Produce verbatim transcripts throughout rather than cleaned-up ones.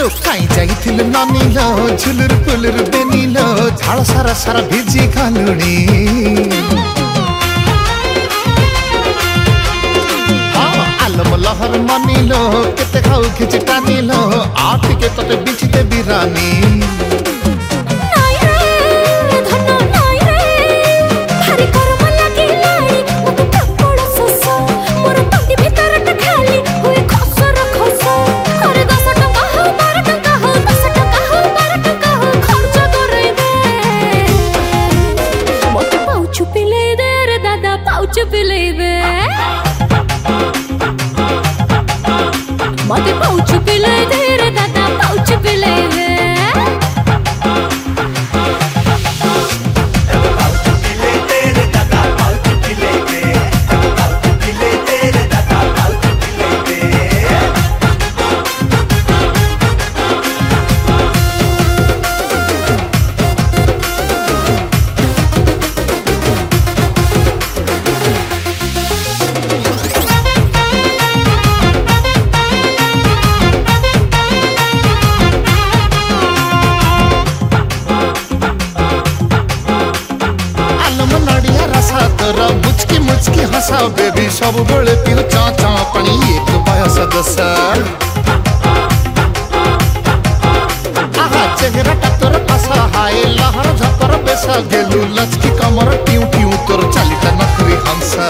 आलो काई जाइथिलु नानीलो झुलुर पुलुर बेनीलो झाड़ सारा सारा भिजी खालुणी आलो लहर मानिलो केते खाऊ खिच टानिलो आठ के तते बिछते बिरानी मते पाउच पिले दे रे दादा पाउच पिले दे पाउच पिले दे रे दादा पाउच पिले दे पाउच पिले दे रे दादा पाउच पिले दे मुचकी मुचकी हंसा बेबी सब बड़े पियो चा चा पानी एक बयस दस आहा चेहरा टक्कर पासा हाय लहर झकर बेसा गेलू लचकी कमर टिउ टिउ तोर चालिता नखरी हंसा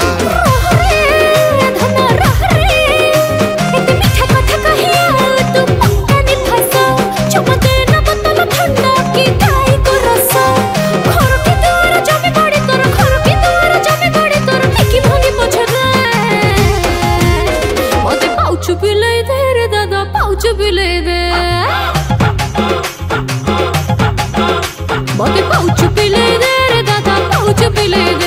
पाउच पिले दे मते पाउच पिले दे रे दादा पाउच पिले दे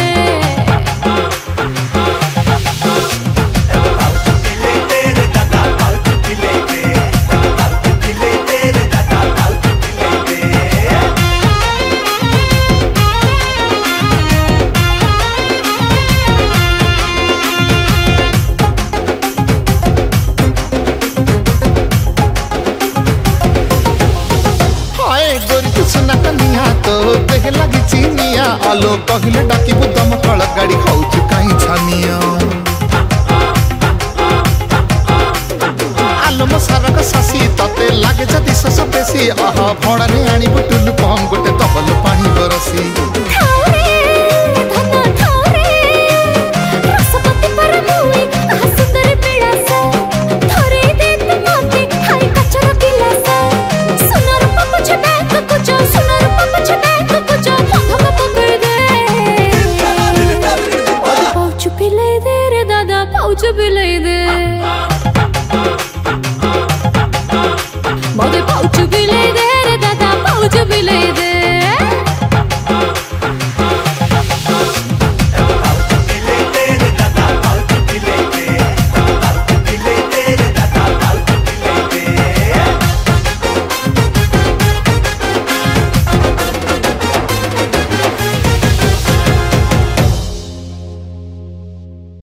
पाउच पिले दे रे दादा पाउच पिले दे पाउच पिले दे रे दादा पाउच पिले दे सुना कनिया तो देह लगी चीनिया आलो कहले डाकी बुदम कळ गाड़ी खाउछ काई छानिया आलो मसारा का सासी तते लागे जदी सस बेसी आहा भड़ाने आनी बुटुल पम गोटे दबल